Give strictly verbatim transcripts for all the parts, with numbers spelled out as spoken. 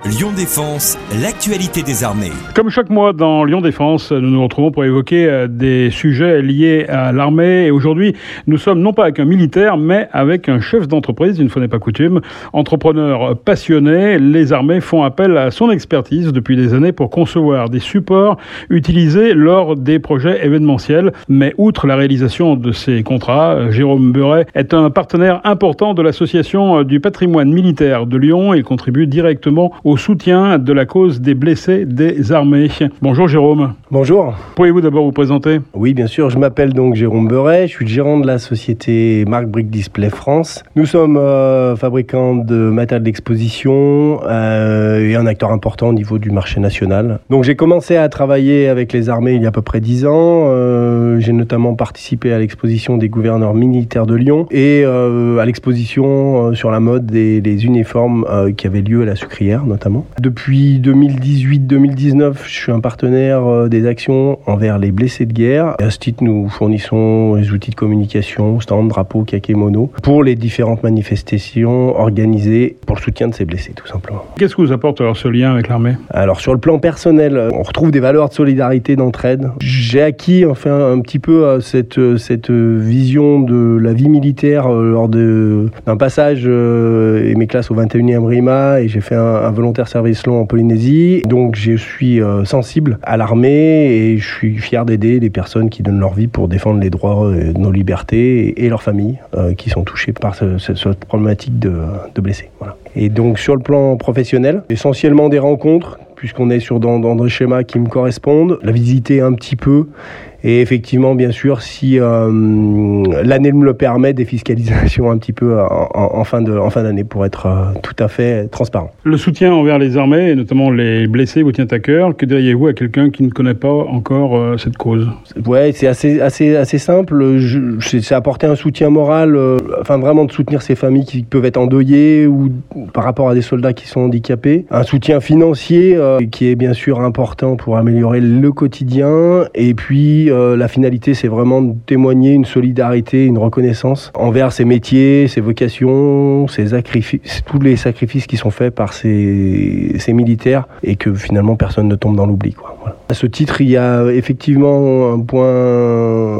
Lyon Défense, l'actualité des armées. Comme chaque mois dans Lyon Défense, nous nous retrouvons pour évoquer des sujets liés à l'armée. Et aujourd'hui, nous sommes non pas avec un militaire, mais avec un chef d'entreprise, une fois n'est pas coutume. Entrepreneur passionné, les armées font appel à son expertise depuis des années pour concevoir des supports utilisés lors des projets événementiels. Mais outre la réalisation de ces contrats, Jérôme Beuret est un partenaire important de l'association du patrimoine militaire de Lyon. Il contribue directement au soutien de la cause des blessés des armées. Bonjour Jérôme. Bonjour. Pourriez-vous d'abord vous présenter ? Oui, bien sûr. Je m'appelle donc Jérôme Beuret. Je suis le gérant de la société Marc Brick Display France. Nous sommes euh, fabricants de matériel d'exposition euh, et un acteur important au niveau du marché national. Donc j'ai commencé à travailler avec les armées il y a à peu près dix ans. Euh, j'ai notamment participé à l'exposition des gouverneurs militaires de Lyon et euh, à l'exposition euh, sur la mode des, des uniformes euh, qui avait lieu à la Sucrière notamment. Depuis deux mille dix-huit deux mille dix-neuf, je suis un partenaire euh, des actions envers les blessés de guerre. Et à ce titre, nous fournissons les outils de communication, stands, drapeaux, kakémono, pour les différentes manifestations organisées pour le soutien de ces blessés, tout simplement. Qu'est-ce que vous apporte alors ce lien avec l'armée ? Alors sur le plan personnel, on retrouve des valeurs de solidarité, d'entraide. J'ai acquis enfin un petit peu cette, cette vision de la vie militaire lors de, d'un passage euh, et mes classes au vingt et unième R I M A, et j'ai fait un, un volontaire service long en Polynésie. Donc je suis euh, sensible à l'armée et je suis fier d'aider les personnes qui donnent leur vie pour défendre les droits de nos libertés et, et leurs familles euh, qui sont touchées par ce, ce, cette problématique de, de blessés. Voilà. Et donc sur le plan professionnel, essentiellement des rencontres, puisqu'on est sur dans, dans des schémas qui me correspondent, la visiter un petit peu. Et effectivement, bien sûr, si euh, l'année me le permet, des fiscalisations un petit peu en, en, fin, de, en fin d'année pour être euh, tout à fait transparent. Le soutien envers les armées, et notamment les blessés, vous tient à cœur. Que diriez-vous à quelqu'un qui ne connaît pas encore euh, cette cause ? Ouais, c'est assez, assez, assez simple. Je, c'est apporter un soutien moral, euh, enfin vraiment de soutenir ces familles qui peuvent être endeuillées ou par rapport à des soldats qui sont handicapés. Un soutien financier euh, qui est bien sûr important pour améliorer le quotidien. Et puis, Euh, la finalité, c'est vraiment de témoigner une solidarité, une reconnaissance envers ces métiers, ces vocations, ces sacrifices, tous les sacrifices qui sont faits par ces, ces militaires et que finalement personne ne tombe dans l'oubli, quoi. Voilà. À ce titre, il y a effectivement un point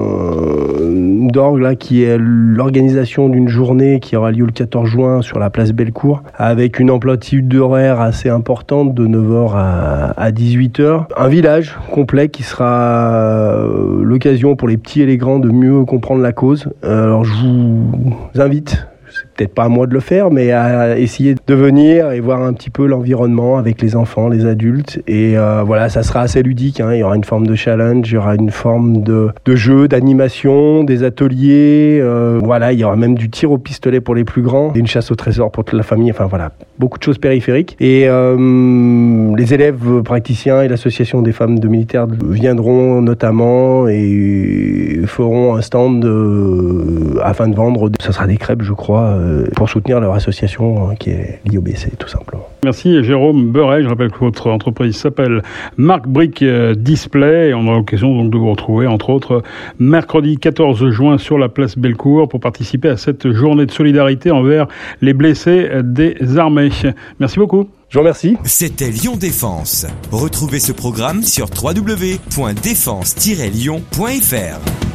d'orgue là qui est l'organisation d'une journée qui aura lieu le quatorze juin sur la place Bellecour avec une amplitude d'horaire assez importante de neuf heures à dix-huit heures. Un village complet qui sera l'occasion pour les petits et les grands de mieux comprendre la cause. Alors je vous invite, c'est peut-être pas à moi de le faire, mais à essayer de venir et voir un petit peu l'environnement avec les enfants, les adultes. Et euh, voilà, ça sera assez ludique, hein. Il y aura une forme de challenge, il y aura une forme de, de jeu, d'animation, des ateliers. Euh, voilà, il y aura même du tir au pistolet pour les plus grands, et une chasse au trésor pour toute la famille. Enfin voilà, beaucoup de choses périphériques. Et euh, les élèves praticiens et l'association des femmes de militaires viendront notamment et feront un stand de, afin de vendre. Ça sera des crêpes, je crois, pour soutenir leur association qui est l'I O B C, tout simplement. Merci Jérôme Beuret. Je rappelle que votre entreprise s'appelle Marc Brick Display et on aura l'occasion donc de vous retrouver entre autres mercredi quatorze juin sur la place Bellecour pour participer à cette journée de solidarité envers les blessés des armées. Merci beaucoup. Je vous remercie. C'était Lyon Défense. Retrouvez ce programme sur w w w point défense tiret lyon point f r.